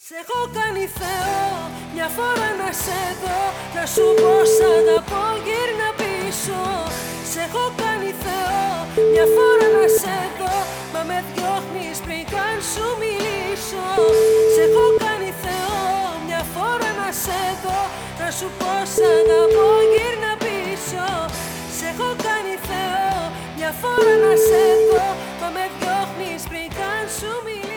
Σ' έχω κάνει Θεό μια φορά να σε δω, να σου πω σ' αγαπώ, γύρνα πίσω. Σ' έχω κάνει Θεό μια φορά να σε δω, μα με διώχνεις πριν καν σου μιλήσω. Σ' έχω κάνει Θεό μια φορά να σε δω, να σου πω σ' αγαπώ, γύρνα πίσω. Σ' έχω κάνει Θεό μια φορά να σε δω, μα με διώχνεις πριν καν σου μιλήσω.